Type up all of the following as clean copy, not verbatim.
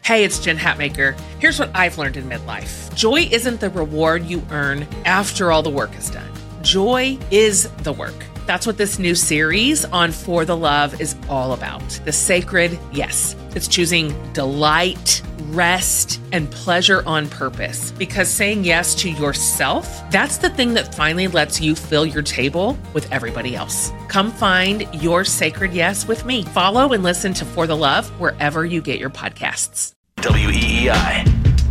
Hey, it's Jen Hatmaker. Here's what I've learned in midlife. Joy isn't the reward you earn after all the work is done. Joy is the work. That's what this new series on For the Love is all about. The sacred yes. It's choosing delight, rest, and pleasure on purpose. Because saying yes to yourself, that's the thing that finally lets you fill your table with everybody else. Come find your sacred yes with me. Follow and listen to For the Love wherever you get your podcasts. WEEI.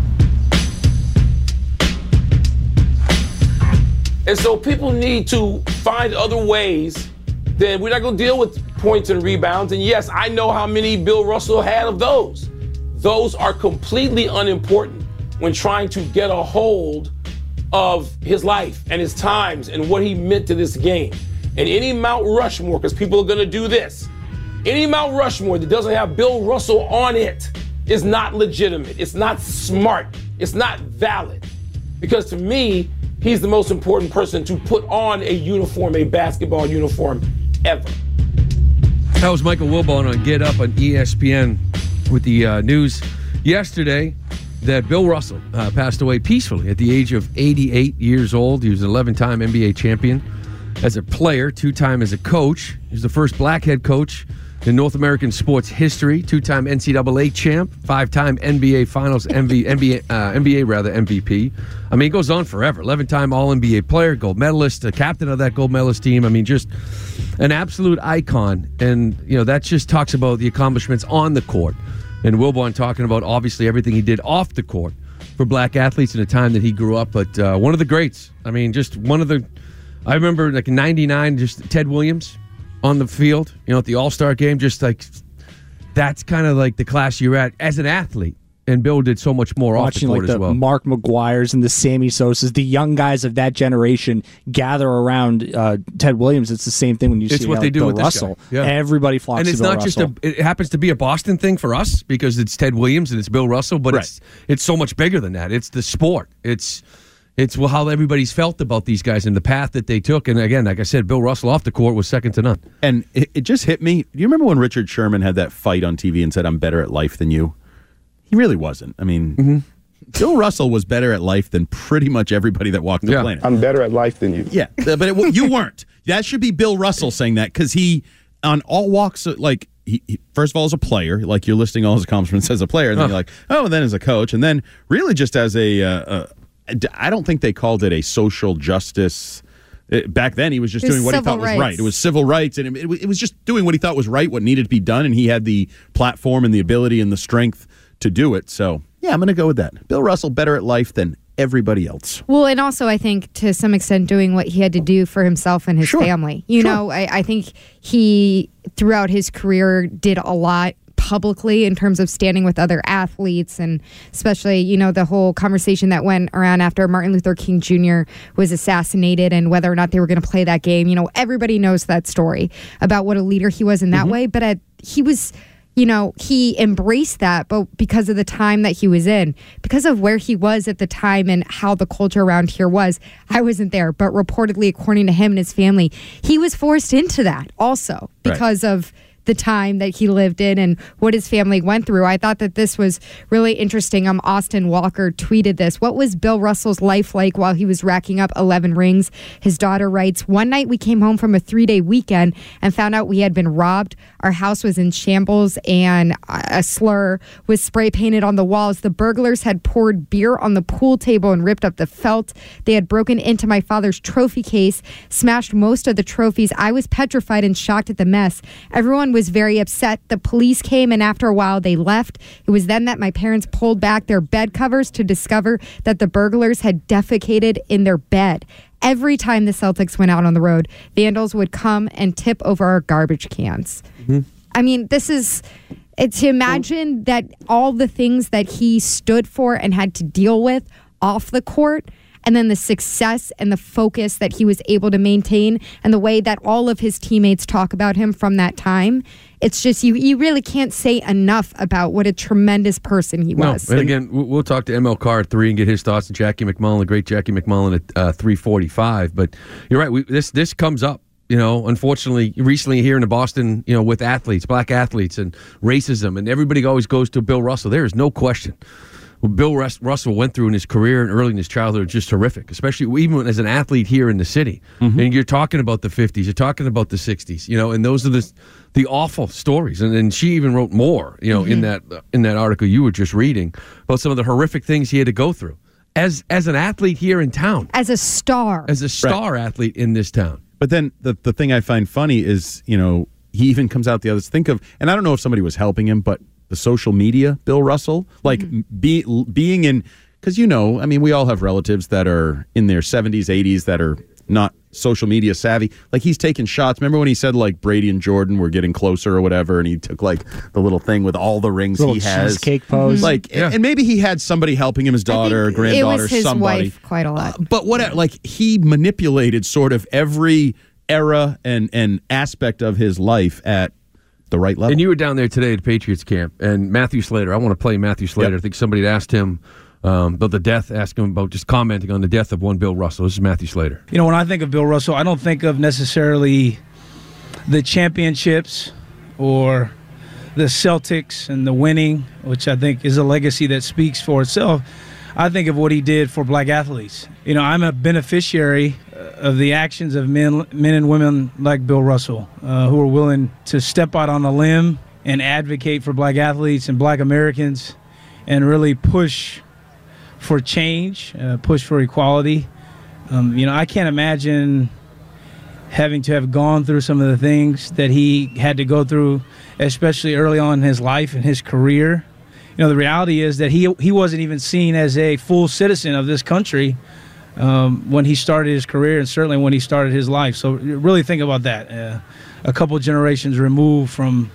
And so people need to find other ways. Then we're not going to deal with points and rebounds. And yes, I know how many Bill Russell had of those. Those are completely unimportant when trying to get a hold of his life and his times and what he meant to this game. And any Mount Rushmore, because people are going to do this, any Mount Rushmore that doesn't have Bill Russell on it is not legitimate. It's not smart. It's not valid. Because to me, he's the most important person to put on a uniform, a basketball uniform, ever. That was Michael Wilbon on Get Up on ESPN with the news yesterday that Bill Russell passed away peacefully at the age of 88 years old. He was an 11-time NBA champion as a player, 2-time as a coach. He was the first black head coach in North American sports history, 2-time NCAA champ, 5-time NBA Finals MVP. I mean, it goes on forever. 11-time All-NBA player, gold medalist, captain of that gold medalist team. I mean, just an absolute icon. And, you know, that just talks about the accomplishments on the court. And Wilbon talking about, obviously, everything he did off the court for black athletes in the time that he grew up. But one of the greats. I mean, just one of the... I remember, like, in 99, just Ted Williams on the field, you know, at the All-Star game, just like that's kind of like the class you're at as an athlete. And Bill did so much more off the court as well. Watching Mark McGuire's and the Sammy Sosas, the young guys of that generation gather around Ted Williams. It's the same thing when you see what they do Bill with this Russell. guy. Yeah. Everybody flocks and it's to Bill not Russell. just it happens to be a Boston thing for us because it's Ted Williams and it's Bill Russell, but it's so much bigger than that. It's the sport. It's how everybody's felt about these guys and the path that they took. And again, like I said, Bill Russell off the court was second to none. And it just hit me. Do you remember when Richard Sherman had that fight on TV and said, "I'm better at life than you"? He really wasn't. I mean, Bill Russell was better at life than pretty much everybody that walked the planet. I'm better at life than you. Yeah, but you weren't. That should be Bill Russell saying that because he, on all walks, like, he, first of all, as a player, like you're listing all his accomplishments as a player, and then you're like, oh, and then as a coach, and then really just as I don't think they called it a social justice. Back then, he was just doing what he thought was right. It was civil rights, and it was just doing what he thought was right, what needed to be done, and he had the platform and the ability and the strength to do it. So, yeah, I'm going to go with that. Bill Russell, better at life than everybody else. Well, and also, I think, to some extent, doing what he had to do for himself and his family. You know, I think he, throughout his career, did a lot publicly in terms of standing with other athletes, and especially, you know, the whole conversation that went around after Martin Luther King Jr. was assassinated and whether or not they were going to play that game. You know, everybody knows that story about what a leader he was in that way, but he was, you know, he embraced that, but because of the time that he was in, because of where he was at the time and how the culture around here was. I wasn't there, but reportedly, according to him and his family, he was forced into that also because of the time that he lived in and what his family went through. I thought that this was really interesting. Austin Walker tweeted this. What was Bill Russell's life like while he was racking up 11 rings? His daughter writes, one night we came home from a 3-day weekend and found out we had been robbed. Our house was in shambles and a slur was spray painted on the walls. The burglars had poured beer on the pool table and ripped up the felt. They had broken into my father's trophy case, smashed most of the trophies. I was petrified and shocked at the mess. Everyone was very upset. The police came, and after a while they left. It was then that my parents pulled back their bed covers to discover that the burglars had defecated in their bed. Every time the Celtics went out on the road, vandals would come and tip over our garbage cans. I mean, it's to imagine that all the things that he stood for and had to deal with off the court, and then the success and the focus that he was able to maintain, and the way that all of his teammates talk about him from that time. It's just, you really can't say enough about what a tremendous person he was. And again, we'll talk to ML Carr at 3 and get his thoughts, and Jackie McMullen, the great Jackie McMullen at 3:45. But you're right, this comes up. unfortunately, recently here in Boston, with athletes, black athletes, and racism, and everybody always goes to Bill Russell. There is no question. What Bill Russell went through in his career and early in his childhood is just horrific, especially even as an athlete here in the city. Mm-hmm. And you're talking about the 50s, you're talking about the 60s, and those are the awful stories. And she even wrote more, in that article you were just reading about some of the horrific things he had to go through as an athlete here in town. As a star athlete in this town. But then the thing I find funny is, he even comes out the others. Think of, and I don't know if somebody was helping him, but the social media, Bill Russell, like being in, because we all have relatives that are in their 70s, 80s that are not social media savvy. Like he's taking shots. Remember when he said like Brady and Jordan were getting closer or whatever, and he took like the little thing with all the rings he has, cheesecake pose, and maybe he had somebody helping him, his daughter, or granddaughter, it was his somebody. wife quite a lot. But what, like he manipulated sort of every era and aspect of his life at the right level. And you were down there today at Patriots camp, and Matthew Slater, I want to play Matthew Slater. Yep. I think somebody had asked him about the death, asked him about just commenting on the death of one Bill Russell. This is Matthew Slater. When I think of Bill Russell, I don't think of necessarily the championships or the Celtics and the winning, which I think is a legacy that speaks for itself. I think of what he did for black athletes. I'm a beneficiary of the actions of men and women like Bill Russell, who are willing to step out on a limb and advocate for black athletes and black Americans and really push for change, push for equality. I can't imagine having to have gone through some of the things that he had to go through, especially early on in his life and his career. The reality is that he wasn't even seen as a full citizen of this country when he started his career, and certainly when he started his life. So really think about that. A couple generations removed from,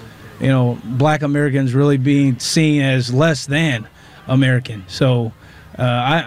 black Americans really being seen as less than American. So when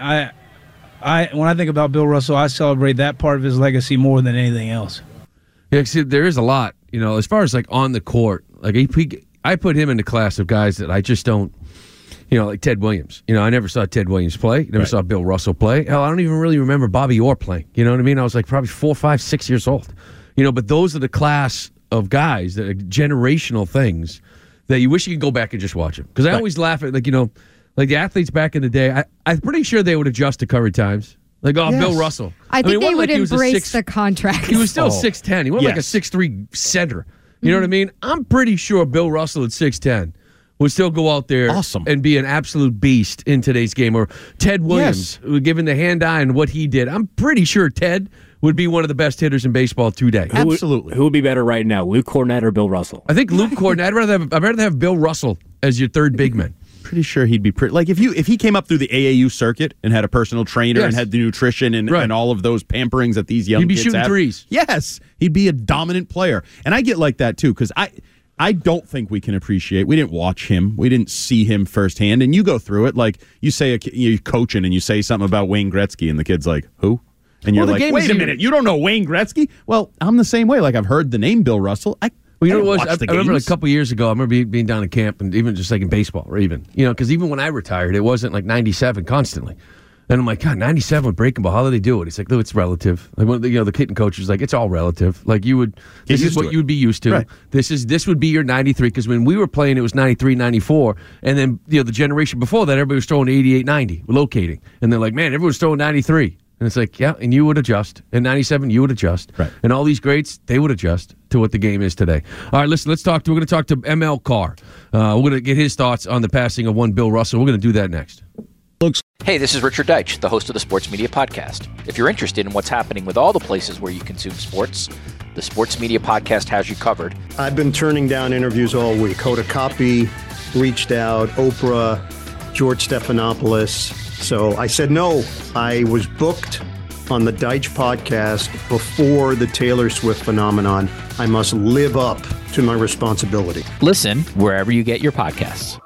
I think about Bill Russell, I celebrate that part of his legacy more than anything else. Yeah, see, there is a lot, as far as like on the court, like I put him in the class of guys that I just don't, like Ted Williams. I never saw Ted Williams play. Never saw Bill Russell play. Hell, I don't even really remember Bobby Orr playing. You know what I mean? I was like probably 4, 5, 6 years old. But those are the class of guys that are generational things that you wish you could go back and just watch them. Because I always laugh at, like the athletes back in the day, I'm pretty sure they would adjust to current times. Like, Bill Russell. I think they would embrace the contract. He was still 6'10". He wasn't like a 6'3" center. You know what I mean? I'm pretty sure Bill Russell at 6'10" would still go out there and be an absolute beast in today's game. Or Ted Williams, given the hand-eye and what he did. I'm pretty sure Ted would be one of the best hitters in baseball today. Absolutely. Who would be better right now, Luke Cornett or Bill Russell? I think Luke Cornett. I'd rather have Bill Russell as your third big man. Pretty sure he'd be like if he came up through the AAU circuit and had a personal trainer and had the nutrition and all of those pamperings that these young kids have. He'd be shooting threes. Yes, he'd be a dominant player. And I get like that too, because I don't think we can appreciate. We didn't watch him. We didn't see him firsthand. And you go through it like you say you're coaching and you say something about Wayne Gretzky and the kid's like, who? And you're like, wait a minute, you don't know Wayne Gretzky? Well, I'm the same way. Like I've heard the name Bill Russell. I remember a couple years ago, I remember being down at camp, and even just like in baseball, or even, because even when I retired, it wasn't like 97 constantly. And I'm like, God, 97 with breaking ball, how do they do it? It's like, no, it's relative. Like, the hitting coach was like, it's all relative. Like, this is what you would be used to. Right. This would be your 93, because when we were playing, it was 93, 94. And then, the generation before that, everybody was throwing 88, 90, locating. And they're like, man, everyone's throwing 93. And it's like, yeah, and you would adjust. In 97, you would adjust. Right. And all these greats, they would adjust to what the game is today. All right, listen, we're going to talk to ML Carr. We're going to get his thoughts on the passing of one Bill Russell. We're going to do that next. Hey, this is Richard Deitch, the host of the Sports Media Podcast. If you're interested in what's happening with all the places where you consume sports, the Sports Media Podcast has you covered. I've been turning down interviews all week. Hoda Kotb reached out, Oprah, George Stephanopoulos. So I said no. I was booked on the Deitch podcast before the Taylor Swift phenomenon. I must live up to my responsibility. Listen wherever you get your podcasts.